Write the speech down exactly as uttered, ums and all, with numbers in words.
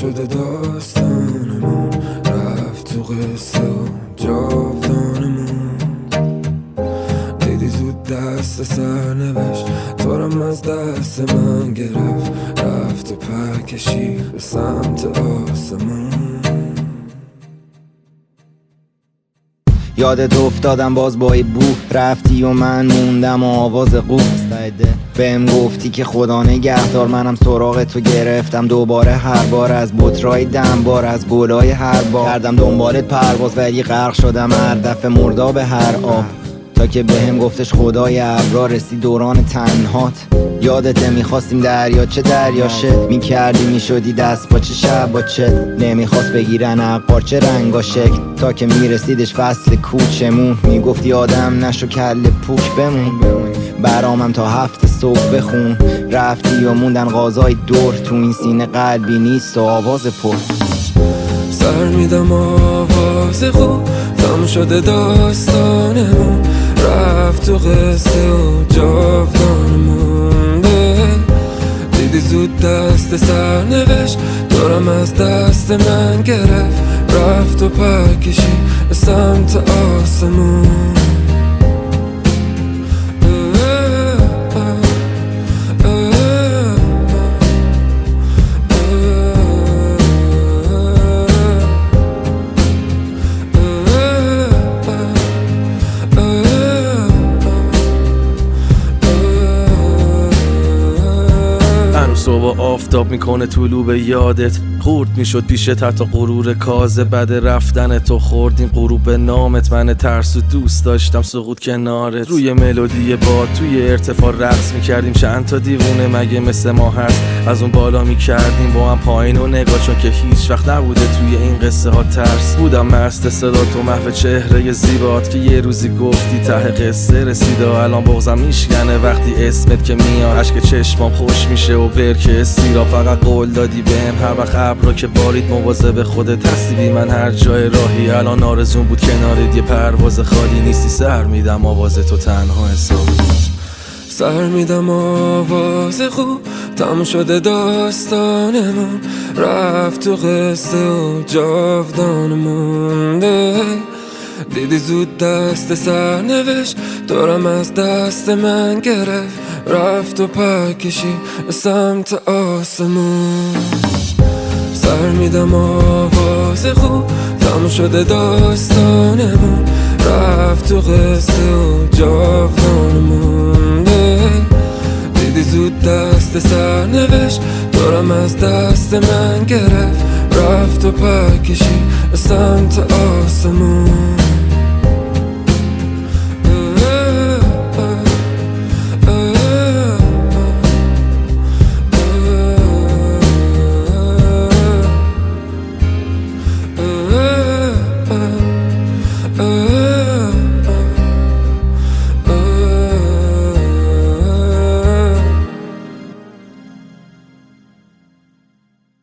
شده داستانمون، رفت تو قصه و جاودانمون. دیدی زود دست سرنوشت تو رم از دست من گرفت، رفت و پر کشید به سمت آسمون. یادت افتادم باز با ای بو، رفتی و من موندم و آواز قو. بهم گفتی که خدا نگهدار، منم سراغ تو گرفتم دوباره، هر بار از بطرای دنبار، از گلای هر بار کردم دنبالت پرواز، ولی غرق شدم هر دفعه مرداب هر آب. تا که بهم گفتش خدای ابرار، رسی دوران تنهات. یادت میخواستیم دریاچه دریاشه میکردی، میشدی دست پاچه شب باچه، نمیخواست بگیرن عقارچه رنگا شکل، تا که میرسیدش فصل کوچمون. میگفتی آدم نشو کل پوک بمون، برامم تا هفت صبح بخون. رفتی و موندن غازای دور، تو این سینه قلبی نیست و آواز پر. سر میدم آواز خوب، تم شده داستانمون، رفت تو قصه و جاودانمون. دیدی زود دست سرنوشت دارم از دست من گرفت، رفت و پر کشید به سمت آسمون. صبح آفتاب میکنه طلوع به یادت، خورد میشد پیشت حتی غرور کازه. بعد رفتن تو خوردیم غروب به نامت، من ترس و دوست داشتم سقوط کنارت. روی ملودی باد توی ارتفاع رقص میکردیم، چند تا دیوونه مگه مثل ما هست، از اون بالا میکردیم با هم پایین و نگاه، چون که هیچ وقت نبوده توی این قصه ها ترس. بودم مست صدا تو محو چهره زیبات، که یه روزی گفتی ته قصه رسیده. الان بغضم میشکنه وقتی اسمت که میاد، اشک چشمام خوش میشه و برکه استیرا. فقط قول دادی بهم هر وقت ابرا که بارید مواظب خودت هستی بی من هر جای راهی. الان آرزون بود کنارت یه پرواز خالی، نیستی سر میدم آواز تو تنها حساب. سر میدم آواز خوب، تم شده داستانمون، رفت تو قصه و جاودانمون. دیدی زود دست سرنوشت دارم از دست من گرفت، رفت و پر کشید به سمت آسمون. سر میدم آواز خوب، تم شده داستانمون، رفت تو قصه و جاودانمون. دیدی زود دست سرنوشت دارم از دست من گرفت، رفت و پر کشید به سمت آسمون.